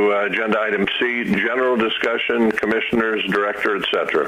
to agenda item C, general discussion, commissioners, director, etc.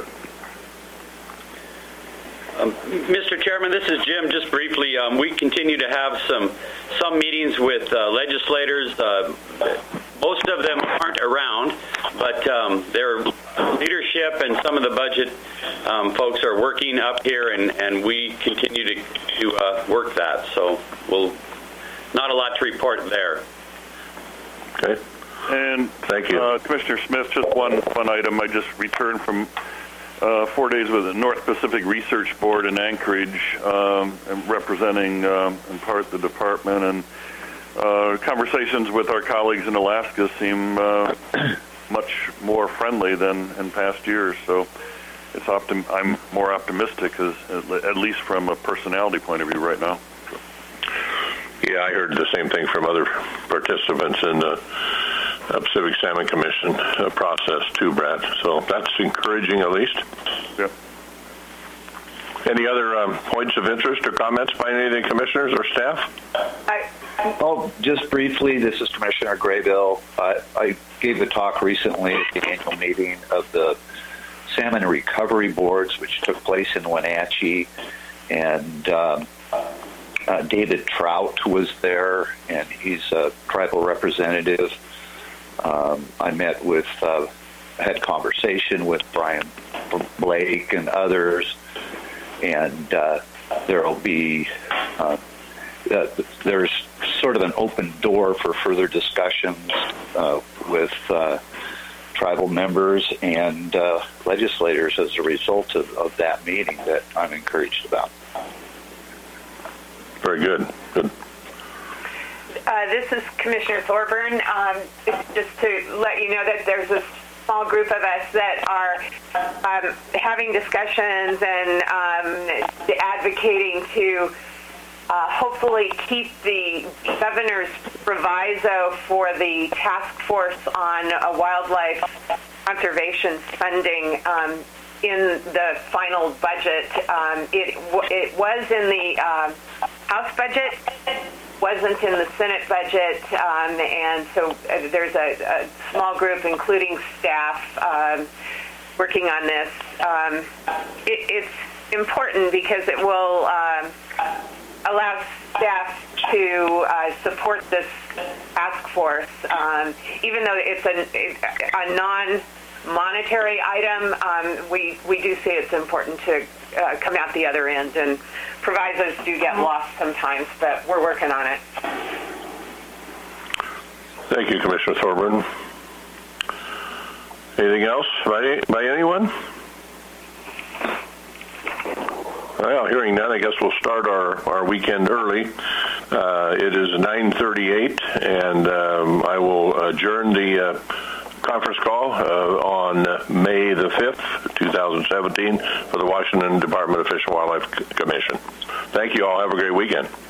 Mr. Chairman, this is Jim. Just briefly, we continue to have some meetings with legislators. Most of them aren't around, but their leadership and some of the budget folks are working up here, and we continue to work that. So not a lot to report there. Okay. And thank you, Commissioner Smith. Just one item. I just returned from 4 days with the North Pacific Research Board in Anchorage, and representing in part the department, and conversations with our colleagues in Alaska seem much more friendly than in past years. So I'm more optimistic, at least from a personality point of view right now. Yeah, I heard the same thing from other participants in the Pacific Salmon Commission process too, Brad. So that's encouraging, at least. Yeah. Any other points of interest or comments by any of the commissioners or staff? Just briefly, this is Commissioner Graybill. I gave a talk recently at the annual meeting of the Salmon Recovery Boards, which took place in Wenatchee, and David Trout was there, and he's a tribal representative. I had conversation with Brian Blake and others, and there'll be there's sort of an open door for further discussions with tribal members and legislators as a result of that meeting that I'm encouraged about. Very good. Good. This is Commissioner Thorburn. Just to let you know that there's a small group of us that are having discussions and advocating to hopefully keep the governor's proviso for the task force on wildlife conservation funding in the final budget. It was in the House budget, wasn't in the Senate budget, and so there's a small group, including staff, working on this. It's important because it will allow staff to support this task force, even though it's a non-monetary item. We do say it's important to come out the other end, and provisos do get lost sometimes, but we're working on it. Thank you, Commissioner Thorburn. Anything else by anyone? Well, hearing none, I guess we'll start our weekend early. It is 9:38, and I will adjourn the conference call on May the 5th, 2017 for the Washington Department of Fish and Wildlife Commission. Thank you all. Have a great weekend.